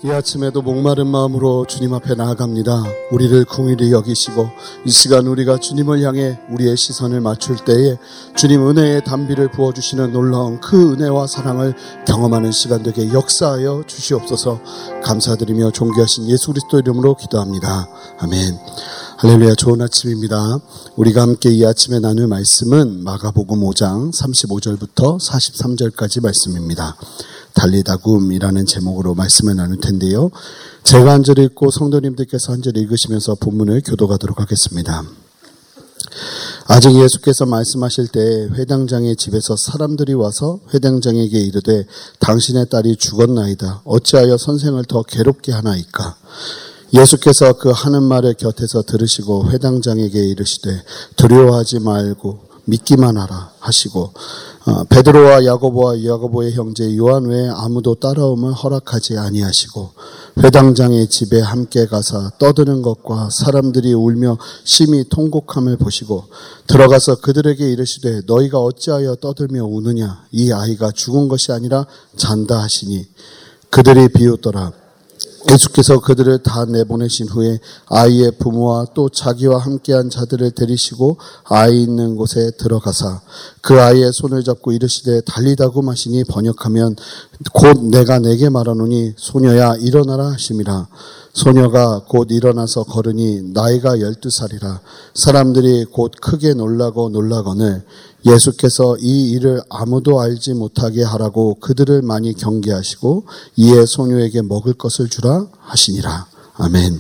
이 아침에도 목마른 마음으로 주님 앞에 나아갑니다. 우리를 긍휼히 여기시고 이 시간 우리가 주님을 향해 우리의 시선을 맞출 때에 주님 은혜의 단비를 부어주시는 놀라운 그 은혜와 사랑을 경험하는 시간 되게 역사하여 주시옵소서. 감사드리며 존귀하신 예수 그리스도 이름으로 기도합니다. 아멘. 할렐루야. 좋은 아침입니다. 우리가 함께 이 아침에 나눌 말씀은 마가복음 5장 35절부터 43절까지 말씀입니다. 달리다굼이라는 제목으로 말씀을 나눌 텐데요. 제가 한 절 읽고 성도님들께서 한 절 읽으시면서 본문을 교독하도록 하겠습니다. 아직 예수께서 말씀하실 때 회당장의 집에서 사람들이 와서 회당장에게 이르되 당신의 딸이 죽었나이다. 어찌하여 선생을 더 괴롭게 하나이까? 예수께서 그 하는 말을 곁에서 들으시고 회당장에게 이르시되 두려워하지 말고 믿기만 하라 하시고 베드로와 야고보의 형제 요한 외에 아무도 따라옴을 허락하지 아니하시고 회당장의 집에 함께 가사 떠드는 것과 사람들이 울며 심히 통곡함을 보시고 들어가서 그들에게 이르시되 너희가 어찌하여 떠들며 우느냐? 이 아이가 죽은 것이 아니라 잔다 하시니 그들이 비웃더라. 예수께서 그들을 다 내보내신 후에 아이의 부모와 또 자기와 함께한 자들을 데리시고 아이 있는 곳에 들어가사 그 아이의 손을 잡고 이르시되 달리다굼 하시니 번역하면 곧 내가 내게 말하노니 소녀야 일어나라 하심이라. 소녀가 곧 일어나서 걸으니 나이가 12살이라. 사람들이 곧 크게 놀라거늘 예수께서 이 일을 아무도 알지 못하게 하라고 그들을 많이 경계하시고 이에 소녀에게 먹을 것을 주라 하시니라. 아멘.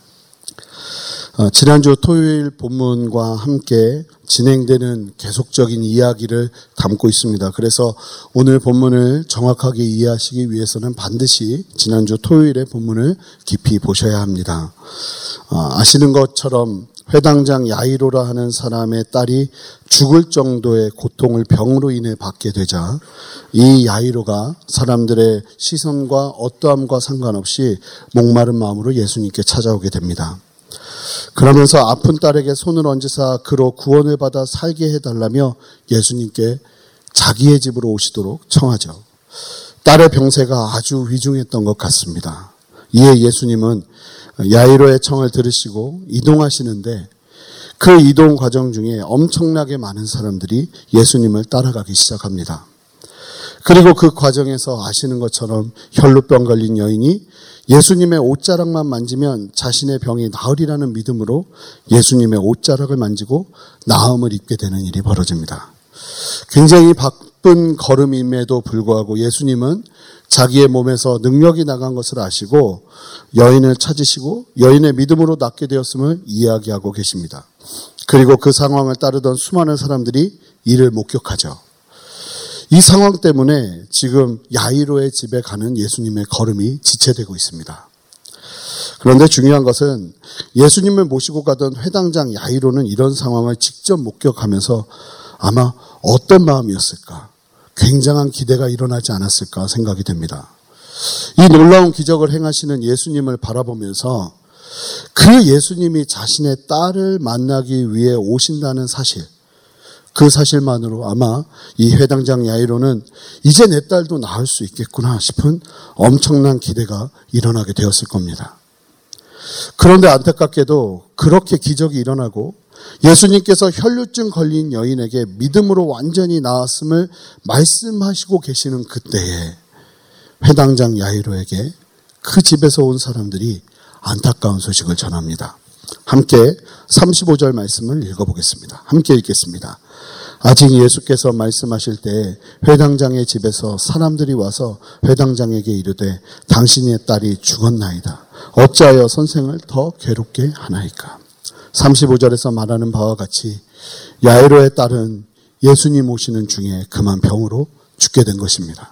지난주 토요일 본문과 함께 진행되는 계속적인 이야기를 담고 있습니다. 그래서 오늘 본문을 정확하게 이해하시기 위해서는 반드시 지난주 토요일의 본문을 깊이 보셔야 합니다. 아시는 것처럼 회당장 야이로라 하는 사람의 딸이 죽을 정도의 고통을 병으로 인해 받게 되자 이 야이로가 사람들의 시선과 어떠함과 상관없이 목마른 마음으로 예수님께 찾아오게 됩니다. 그러면서 아픈 딸에게 손을 얹으사 그로 구원을 받아 살게 해달라며 예수님께 자기의 집으로 오시도록 청하죠. 딸의 병세가 아주 위중했던 것 같습니다. 이에 예수님은 야이로의 청을 들으시고 이동하시는데 그 이동 과정 중에 엄청나게 많은 사람들이 예수님을 따라가기 시작합니다. 그리고 그 과정에서 아시는 것처럼 혈루병 걸린 여인이 예수님의 옷자락만 만지면 자신의 병이 나으리라는 믿음으로 예수님의 옷자락을 만지고 나음을 입게 되는 일이 벌어집니다. 굉장히 바쁜 걸음임에도 불구하고 예수님은 자기의 몸에서 능력이 나간 것을 아시고 여인을 찾으시고 여인의 믿음으로 낫게 되었음을 이야기하고 계십니다. 그리고 그 상황을 따르던 수많은 사람들이 이를 목격하죠. 이 상황 때문에 지금 야이로의 집에 가는 예수님의 걸음이 지체되고 있습니다. 그런데 중요한 것은 예수님을 모시고 가던 회당장 야이로는 이런 상황을 직접 목격하면서 아마 어떤 마음이었을까? 굉장한 기대가 일어나지 않았을까 생각이 됩니다. 이 놀라운 기적을 행하시는 예수님을 바라보면서 그 예수님이 자신의 딸을 만나기 위해 오신다는 사실, 그 사실만으로 아마 이 회당장 야이로는 이제 내 딸도 낳을 수 있겠구나 싶은 엄청난 기대가 일어나게 되었을 겁니다. 그런데 안타깝게도 그렇게 기적이 일어나고 예수님께서 혈루증 걸린 여인에게 믿음으로 완전히 나았음을 말씀하시고 계시는 그때에 회당장 야이로에게 그 집에서 온 사람들이 안타까운 소식을 전합니다. 함께 35절 말씀을 읽어보겠습니다. 함께 읽겠습니다. 아직 예수께서 말씀하실 때 회당장의 집에서 사람들이 와서 회당장에게 이르되 당신의 딸이 죽었나이다. 어찌하여 선생을 더 괴롭게 하나이까? 35절에서 말하는 바와 같이 야이로의 딸은 예수님 오시는 중에 그만 병으로 죽게 된 것입니다.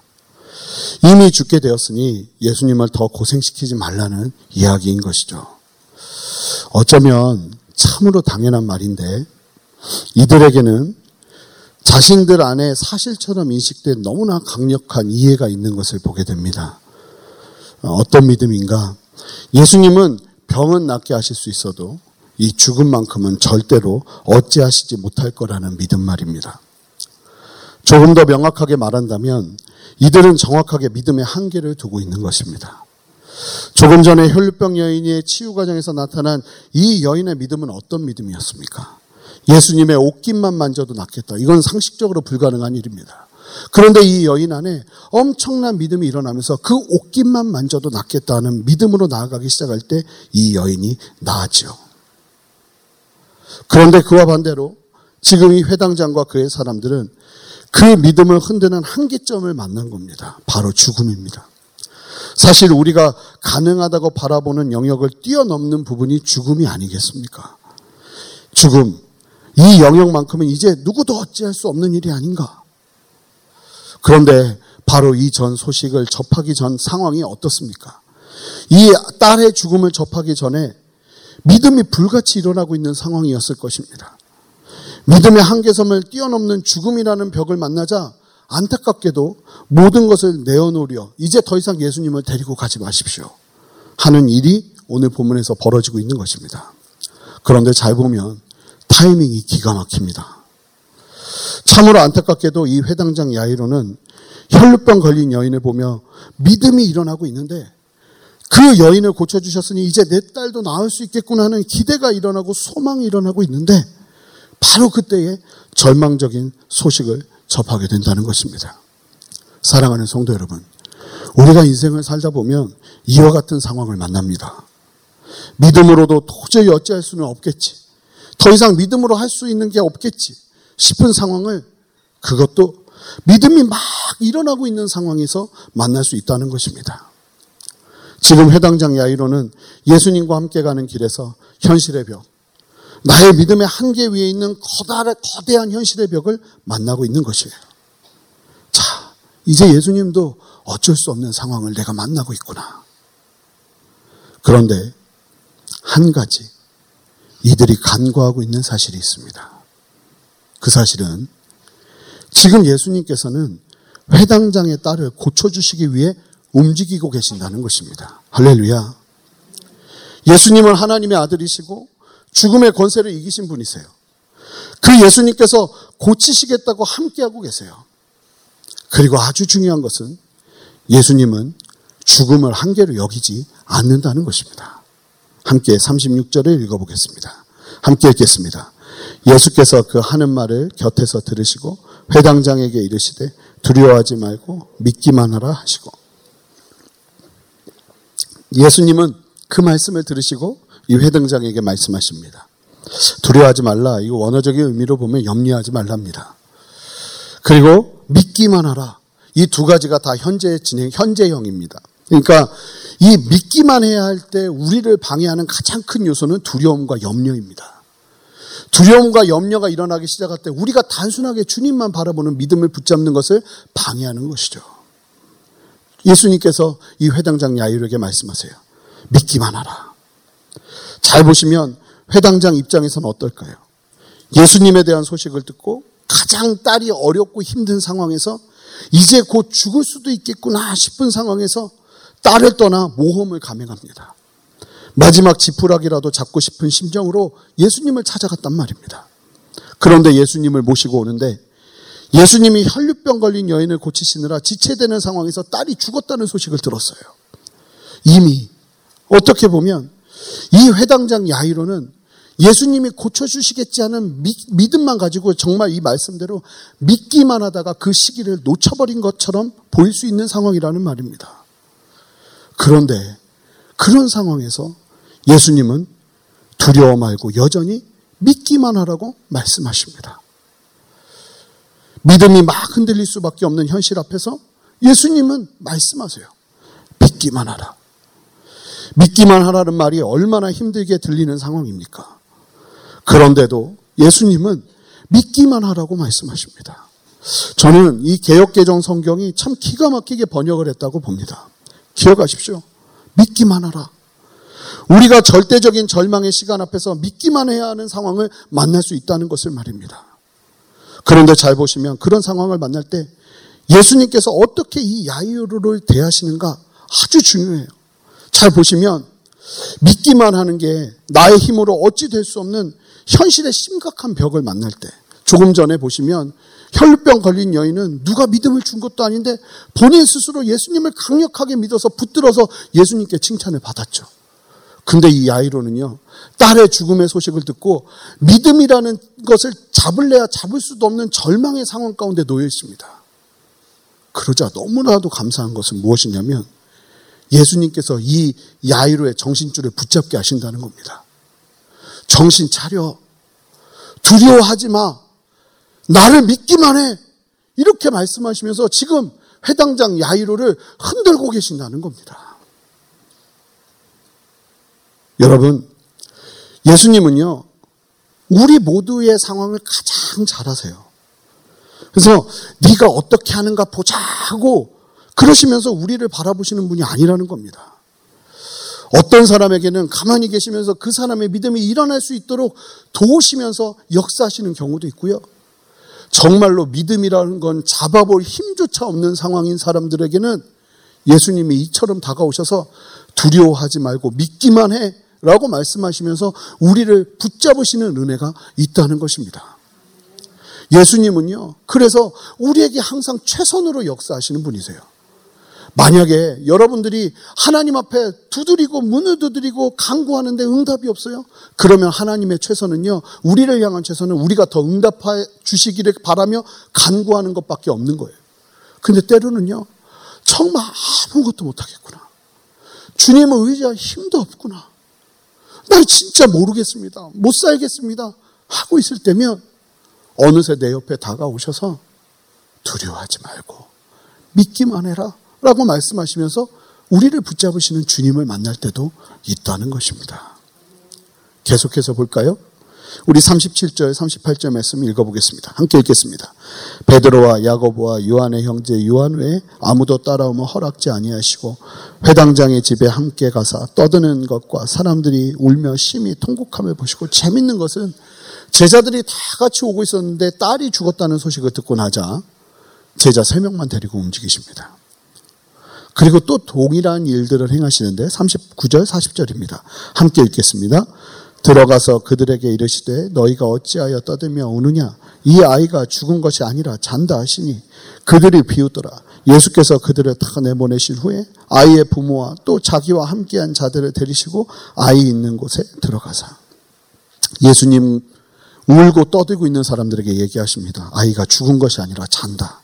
이미 죽게 되었으니 예수님을 더 고생시키지 말라는 이야기인 것이죠. 어쩌면 참으로 당연한 말인데 이들에게는 자신들 안에 사실처럼 인식된 너무나 강력한 이해가 있는 것을 보게 됩니다. 어떤 믿음인가? 예수님은 병은 낫게 하실 수 있어도 이 죽음만큼은 절대로 어찌하시지 못할 거라는 믿음 말입니다. 조금 더 명확하게 말한다면 이들은 정확하게 믿음의 한계를 두고 있는 것입니다. 조금 전에 혈루병 여인의 치유 과정에서 나타난 이 여인의 믿음은 어떤 믿음이었습니까? 예수님의 옷깃만 만져도 낫겠다. 이건 상식적으로 불가능한 일입니다. 그런데 이 여인 안에 엄청난 믿음이 일어나면서 그 옷깃만 만져도 낫겠다는 믿음으로 나아가기 시작할 때 이 여인이 나았죠. 그런데 그와 반대로 지금 이 회당장과 그의 사람들은 그 믿음을 흔드는 한계점을 만난 겁니다. 바로 죽음입니다. 사실 우리가 가능하다고 바라보는 영역을 뛰어넘는 부분이 죽음이 아니겠습니까? 죽음, 이 영역만큼은 이제 누구도 어찌할 수 없는 일이 아닌가. 그런데 바로 이 전 소식을 접하기 전 상황이 어떻습니까? 이 딸의 죽음을 접하기 전에 믿음이 불같이 일어나고 있는 상황이었을 것입니다. 믿음의 한계섬을 뛰어넘는 죽음이라는 벽을 만나자 안타깝게도 모든 것을 내어놓으려 이제 더 이상 예수님을 데리고 가지 마십시오 하는 일이 오늘 본문에서 벌어지고 있는 것입니다. 그런데 잘 보면 타이밍이 기가 막힙니다. 참으로 안타깝게도 이 회당장 야이로는 혈루병 걸린 여인을 보며 믿음이 일어나고 있는데 그 여인을 고쳐주셨으니 이제 내 딸도 나을 수 있겠구나 하는 기대가 일어나고 소망이 일어나고 있는데 바로 그때에 절망적인 소식을 접하게 된다는 것입니다. 사랑하는 성도 여러분, 우리가 인생을 살다 보면 이와 같은 상황을 만납니다. 믿음으로도 도저히 어찌할 수는 없겠지. 더 이상 믿음으로 할 수 있는 게 없겠지 싶은 상황을 그것도 믿음이 막 일어나고 있는 상황에서 만날 수 있다는 것입니다. 지금 회당장 야이로는 예수님과 함께 가는 길에서 현실의 벽, 나의 믿음의 한계 위에 있는 거대한 현실의 벽을 만나고 있는 것이에요. 자, 이제 예수님도 어쩔 수 없는 상황을 내가 만나고 있구나. 그런데 한 가지 이들이 간과하고 있는 사실이 있습니다. 그 사실은 지금 예수님께서는 회당장의 딸을 고쳐주시기 위해 움직이고 계신다는 것입니다. 할렐루야. 예수님은 하나님의 아들이시고 죽음의 권세를 이기신 분이세요. 그 예수님께서 고치시겠다고 함께하고 계세요. 그리고 아주 중요한 것은 예수님은 죽음을 한계로 여기지 않는다는 것입니다. 함께 36절을 읽어보겠습니다. 함께 읽겠습니다. 예수께서 그 하는 말을 곁에서 들으시고 회당장에게 이르시되 두려워하지 말고 믿기만 하라 하시고, 예수님은 그 말씀을 들으시고 이 회당장에게 말씀하십니다. 두려워하지 말라. 이거 원어적인 의미로 보면 염려하지 말랍니다. 그리고 믿기만 하라. 이 두 가지가 다 현재형입니다. 그러니까 이 믿기만 해야 할 때 우리를 방해하는 가장 큰 요소는 두려움과 염려입니다. 두려움과 염려가 일어나기 시작할 때 우리가 단순하게 주님만 바라보는 믿음을 붙잡는 것을 방해하는 것이죠. 예수님께서 이 회당장 야이로에게 말씀하세요. 믿기만 하라. 잘 보시면 회당장 입장에서는 어떨까요? 예수님에 대한 소식을 듣고 가장 딸이 어렵고 힘든 상황에서 이제 곧 죽을 수도 있겠구나 싶은 상황에서 딸을 떠나 모험을 감행합니다. 마지막 지푸라기라도 잡고 싶은 심정으로 예수님을 찾아갔단 말입니다. 그런데 예수님을 모시고 오는데 예수님이 혈루병 걸린 여인을 고치시느라 지체되는 상황에서 딸이 죽었다는 소식을 들었어요. 이미 어떻게 보면 이 회당장 야이로는 예수님이 고쳐주시겠지 하는 믿음만 가지고 정말 이 말씀대로 믿기만 하다가 그 시기를 놓쳐버린 것처럼 보일 수 있는 상황이라는 말입니다. 그런데 그런 상황에서 예수님은 두려워 말고 여전히 믿기만 하라고 말씀하십니다. 믿음이 막 흔들릴 수밖에 없는 현실 앞에서 예수님은 말씀하세요. 믿기만 하라. 믿기만 하라는 말이 얼마나 힘들게 들리는 상황입니까? 그런데도 예수님은 믿기만 하라고 말씀하십니다. 저는 이 개역개정 성경이 참 기가 막히게 번역을 했다고 봅니다. 기억하십시오. 믿기만 하라. 우리가 절대적인 절망의 시간 앞에서 믿기만 해야 하는 상황을 만날 수 있다는 것을 말입니다. 그런데 잘 보시면 그런 상황을 만날 때 예수님께서 어떻게 이 야이로를 대하시는가 아주 중요해요. 잘 보시면 믿기만 하는 게 나의 힘으로 어찌 될 수 없는 현실의 심각한 벽을 만날 때 조금 전에 보시면 혈루병 걸린 여인은 누가 믿음을 준 것도 아닌데 본인 스스로 예수님을 강력하게 믿어서 붙들어서 예수님께 칭찬을 받았죠. 근데 이 야이로는요, 딸의 죽음의 소식을 듣고 믿음이라는 것을 잡을래야 잡을 수도 없는 절망의 상황 가운데 놓여 있습니다. 그러자 너무나도 감사한 것은 무엇이냐면 예수님께서 이 야이로의 정신줄을 붙잡게 하신다는 겁니다. 정신 차려. 두려워하지 마. 나를 믿기만 해. 이렇게 말씀하시면서 지금 회당장 야이로를 흔들고 계신다는 겁니다. 여러분, 예수님은요, 우리 모두의 상황을 가장 잘 아세요. 그래서 네가 어떻게 하는가 보자고 그러시면서 우리를 바라보시는 분이 아니라는 겁니다. 어떤 사람에게는 가만히 계시면서 그 사람의 믿음이 일어날 수 있도록 도우시면서 역사하시는 경우도 있고요. 정말로 믿음이라는 건 잡아볼 힘조차 없는 상황인 사람들에게는 예수님이 이처럼 다가오셔서 두려워하지 말고 믿기만 해 라고 말씀하시면서 우리를 붙잡으시는 은혜가 있다는 것입니다. 예수님은요, 그래서 우리에게 항상 최선으로 역사하시는 분이세요. 만약에 여러분들이 하나님 앞에 두드리고 문을 두드리고 간구하는데 응답이 없어요? 그러면 하나님의 최선은요, 우리를 향한 최선은 우리가 더 응답해 주시기를 바라며 간구하는 것밖에 없는 거예요. 근데 때로는요, 정말 아무것도 못하겠구나. 주님을 의지할 힘도 없구나. 난 진짜 모르겠습니다. 못 살겠습니다. 하고 있을 때면 어느새 내 옆에 다가오셔서 두려워하지 말고 믿기만 해라 라고 말씀하시면서 우리를 붙잡으시는 주님을 만날 때도 있다는 것입니다. 계속해서 볼까요? 우리 37절, 38절 말씀 읽어보겠습니다. 함께 읽겠습니다. 베드로와 야고보와 요한의 형제 요한 외에 아무도 따라오면 허락지 아니하시고 회당장의 집에 함께 가사 떠드는 것과 사람들이 울며 심히 통곡함을 보시고, 재밌는 것은 제자들이 다 같이 오고 있었는데 딸이 죽었다는 소식을 듣고 나자 제자 3명만 데리고 움직이십니다. 그리고 또 동일한 일들을 행하시는데 39절, 40절입니다. 함께 읽겠습니다. 들어가서 그들에게 이르시되 너희가 어찌하여 떠들며 우느냐? 이 아이가 죽은 것이 아니라 잔다 하시니 그들이 비웃더라. 예수께서 그들을 다 내보내신 후에 아이의 부모와 또 자기와 함께한 자들을 데리시고 아이 있는 곳에 들어가사. 예수님 울고 떠들고 있는 사람들에게 얘기하십니다. 아이가 죽은 것이 아니라 잔다.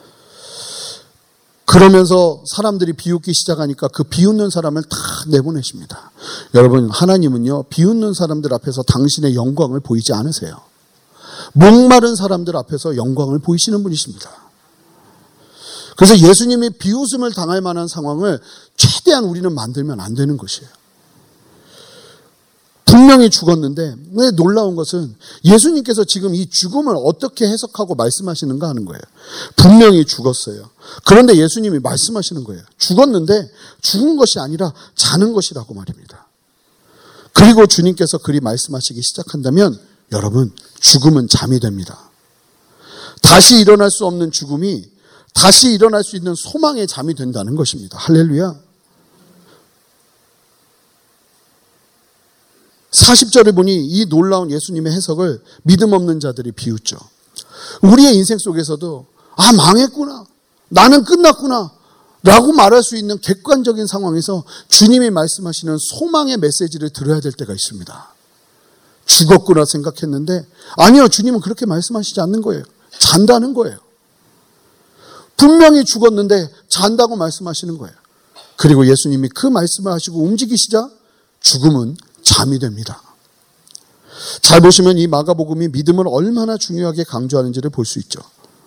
그러면서 사람들이 비웃기 시작하니까 그 비웃는 사람을 다 내보내십니다. 여러분, 하나님은요, 비웃는 사람들 앞에서 당신의 영광을 보이지 않으세요. 목마른 사람들 앞에서 영광을 보이시는 분이십니다. 그래서 예수님이 비웃음을 당할 만한 상황을 최대한 우리는 만들면 안 되는 것이에요. 분명히 죽었는데 왜 놀라운 것은 예수님께서 지금 이 죽음을 어떻게 해석하고 말씀하시는가 하는 거예요. 분명히 죽었어요. 그런데 예수님이 말씀하시는 거예요. 죽었는데 죽은 것이 아니라 자는 것이라고 말입니다. 그리고 주님께서 그리 말씀하시기 시작한다면 여러분, 죽음은 잠이 됩니다. 다시 일어날 수 없는 죽음이 다시 일어날 수 있는 소망의 잠이 된다는 것입니다. 할렐루야. 40절을 보니 이 놀라운 예수님의 해석을 믿음 없는 자들이 비웃죠. 우리의 인생 속에서도 망했구나, 나는 끝났구나 라고 말할 수 있는 객관적인 상황에서 주님이 말씀하시는 소망의 메시지를 들어야 될 때가 있습니다. 죽었구나 생각했는데 아니요, 주님은 그렇게 말씀하시지 않는 거예요. 잔다는 거예요. 분명히 죽었는데 잔다고 말씀하시는 거예요. 그리고 예수님이 그 말씀을 하시고 움직이시자 죽음은 잠이 됩니다. 잘 보시면 이 마가복음이 믿음을 얼마나 중요하게 강조하는지를 볼 수 있죠.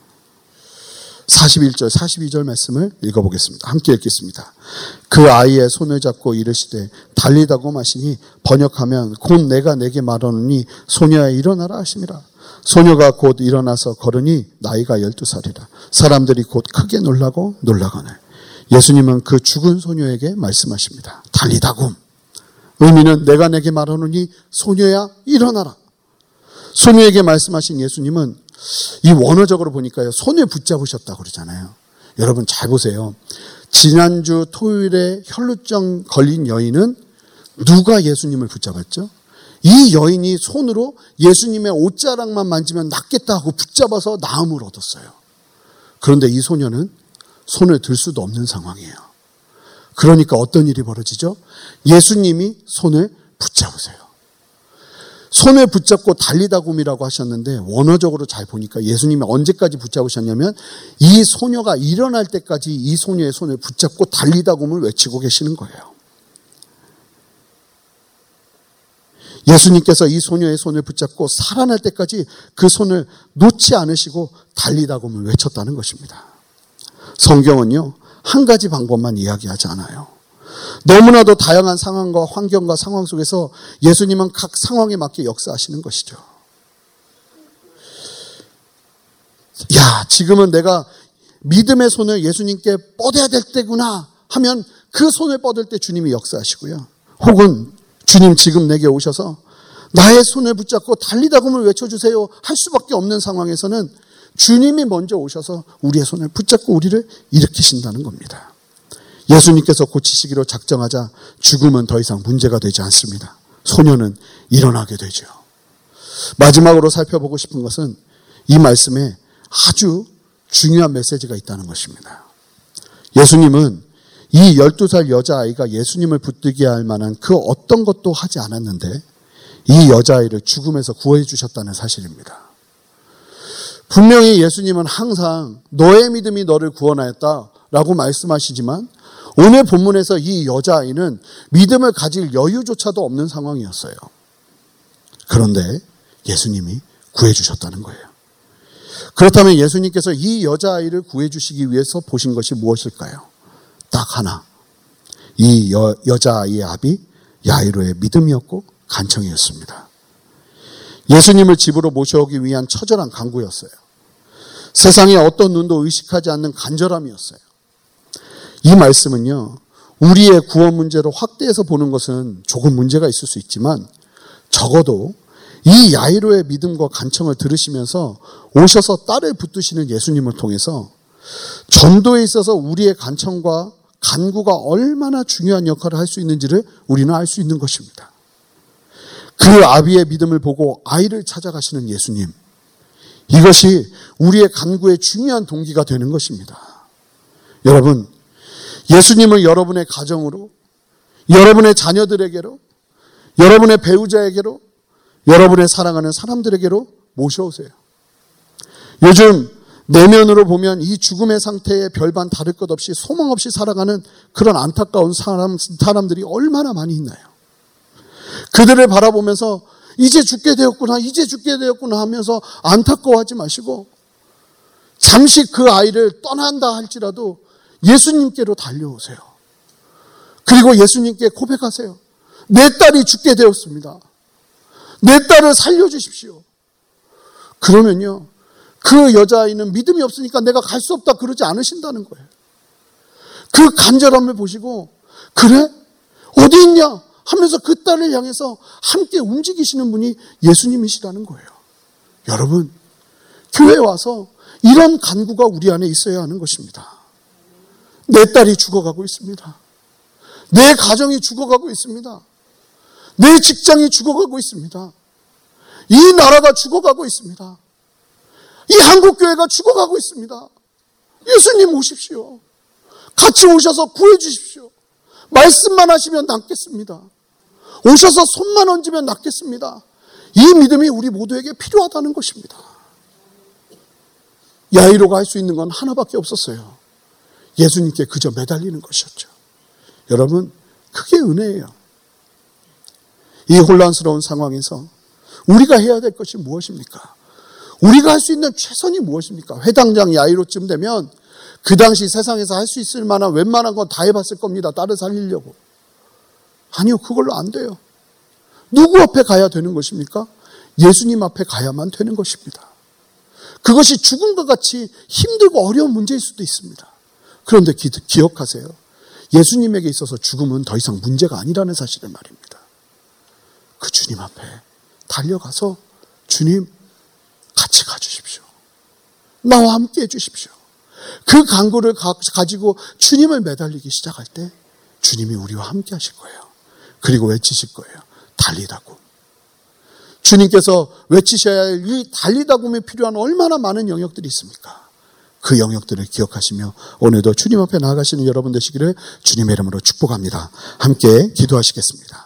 41절, 42절 말씀을 읽어보겠습니다. 함께 읽겠습니다. 그 아이의 손을 잡고 이르시되 달리다고 마시니 번역하면 곧 내가 내게 말하노니 소녀야 일어나라 하심이라. 소녀가 곧 일어나서 걸으니 나이가 12살이라. 사람들이 곧 크게 놀라고 놀라거늘. 예수님은 그 죽은 소녀에게 말씀하십니다. 달리다고. 의미는 내가 내게 말하노니 소녀야 일어나라. 소녀에게 말씀하신 예수님은 이 원어적으로 보니까요, 손을 붙잡으셨다고 그러잖아요. 여러분 잘 보세요. 지난주 토요일에 혈루증 걸린 여인은 누가 예수님을 붙잡았죠? 이 여인이 손으로 예수님의 옷자락만 만지면 낫겠다 하고 붙잡아서 나음을 얻었어요. 그런데 이 소녀는 손을 들 수도 없는 상황이에요. 그러니까 어떤 일이 벌어지죠? 예수님이 손을 붙잡으세요. 손을 붙잡고 달리다굼이라고 하셨는데 원어적으로 잘 보니까 예수님이 언제까지 붙잡으셨냐면 이 소녀가 일어날 때까지 이 소녀의 손을 붙잡고 달리다굼을 외치고 계시는 거예요. 예수님께서 이 소녀의 손을 붙잡고 살아날 때까지 그 손을 놓지 않으시고 달리다굼을 외쳤다는 것입니다. 성경은요, 한 가지 방법만 이야기하지 않아요. 너무나도 다양한 상황과 환경과 상황 속에서 예수님은 각 상황에 맞게 역사하시는 것이죠. 야, 지금은 내가 믿음의 손을 예수님께 뻗어야 될 때구나 하면 그 손을 뻗을 때 주님이 역사하시고요. 혹은 주님 지금 내게 오셔서 나의 손을 붙잡고 달리다굼을 외쳐주세요 할 수밖에 없는 상황에서는 주님이 먼저 오셔서 우리의 손을 붙잡고 우리를 일으키신다는 겁니다. 예수님께서 고치시기로 작정하자 죽음은 더 이상 문제가 되지 않습니다. 소녀는 일어나게 되죠. 마지막으로 살펴보고 싶은 것은 이 말씀에 아주 중요한 메시지가 있다는 것입니다. 예수님은 이 12살 여자아이가 예수님을 붙들게 할 만한 그 어떤 것도 하지 않았는데 이 여자아이를 죽음에서 구해 주셨다는 사실입니다. 분명히 예수님은 항상 너의 믿음이 너를 구원하였다라고 말씀하시지만 오늘 본문에서 이 여자아이는 믿음을 가질 여유조차도 없는 상황이었어요. 그런데 예수님이 구해주셨다는 거예요. 그렇다면 예수님께서 이 여자아이를 구해주시기 위해서 보신 것이 무엇일까요? 딱 하나. 이 여자아이의 아비 야이로의 믿음이었고 간청이었습니다. 예수님을 집으로 모셔오기 위한 처절한 간구였어요. 세상의 어떤 눈도 의식하지 않는 간절함이었어요. 이 말씀은요, 우리의 구원 문제로 확대해서 보는 것은 조금 문제가 있을 수 있지만 적어도 이 야이로의 믿음과 간청을 들으시면서 오셔서 딸을 붙드시는 예수님을 통해서 전도에 있어서 우리의 간청과 간구가 얼마나 중요한 역할을 할 수 있는지를 우리는 알 수 있는 것입니다. 그 아비의 믿음을 보고 아이를 찾아가시는 예수님, 이것이 우리의 간구의 중요한 동기가 되는 것입니다. 여러분, 예수님을 여러분의 가정으로, 여러분의 자녀들에게로, 여러분의 배우자에게로, 여러분의 사랑하는 사람들에게로 모셔오세요. 요즘 내면으로 보면 이 죽음의 상태에 별반 다를 것 없이 소망 없이 살아가는 그런 안타까운 사람들이 얼마나 많이 있나요? 그들을 바라보면서 이제 죽게 되었구나, 이제 죽게 되었구나 하면서 안타까워하지 마시고 잠시 그 아이를 떠난다 할지라도 예수님께로 달려오세요. 그리고 예수님께 고백하세요. 내 딸이 죽게 되었습니다. 내 딸을 살려주십시오. 그러면요, 그 여자아이는 믿음이 없으니까 내가 갈 수 없다 그러지 않으신다는 거예요. 그 간절함을 보시고 그래? 어디 있냐? 하면서 그 딸을 향해서 함께 움직이시는 분이 예수님이시라는 거예요. 여러분, 교회에 와서 이런 간구가 우리 안에 있어야 하는 것입니다. 내 딸이 죽어가고 있습니다. 내 가정이 죽어가고 있습니다. 내 직장이 죽어가고 있습니다. 이 나라가 죽어가고 있습니다. 이 한국교회가 죽어가고 있습니다. 예수님 오십시오. 같이 오셔서 구해 주십시오. 말씀만 하시면 낫겠습니다. 오셔서 손만 얹으면 낫겠습니다. 이 믿음이 우리 모두에게 필요하다는 것입니다. 야이로가 할 수 있는 건 하나밖에 없었어요. 예수님께 그저 매달리는 것이었죠. 여러분, 그게 은혜예요. 이 혼란스러운 상황에서 우리가 해야 될 것이 무엇입니까? 우리가 할 수 있는 최선이 무엇입니까? 회당장 야이로쯤 되면 그 당시 세상에서 할 수 있을 만한 웬만한 건 다 해봤을 겁니다. 딸을 살리려고. 아니요, 그걸로 안 돼요. 누구 앞에 가야 되는 것입니까? 예수님 앞에 가야만 되는 것입니다. 그것이 죽음과 같이 힘들고 어려운 문제일 수도 있습니다. 그런데 기억하세요. 예수님에게 있어서 죽음은 더 이상 문제가 아니라는 사실을 말입니다. 그 주님 앞에 달려가서 주님 같이 가주십시오. 나와 함께 해주십시오. 그 간구를 가지고 주님을 매달리기 시작할 때 주님이 우리와 함께 하실 거예요. 그리고 외치실 거예요. 달리다굼. 주님께서 외치셔야 할 이 달리다 보면 필요한 얼마나 많은 영역들이 있습니까? 그 영역들을 기억하시며 오늘도 주님 앞에 나아가시는 여러분 되시기를 주님의 이름으로 축복합니다. 함께 기도하시겠습니다.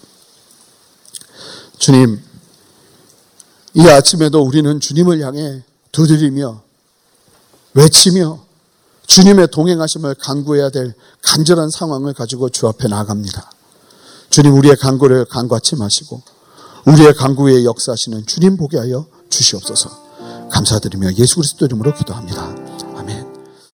주님, 이 아침에도 우리는 주님을 향해 두드리며 외치며 주님의 동행하심을 간구해야 될 간절한 상황을 가지고 주 앞에 나아갑니다. 주님, 우리의 간구를 간과치 마시고 우리의 간구 위에 역사하시는 주님 보게 하여 주시옵소서. 감사드리며 예수 그리스도 이름으로 기도합니다.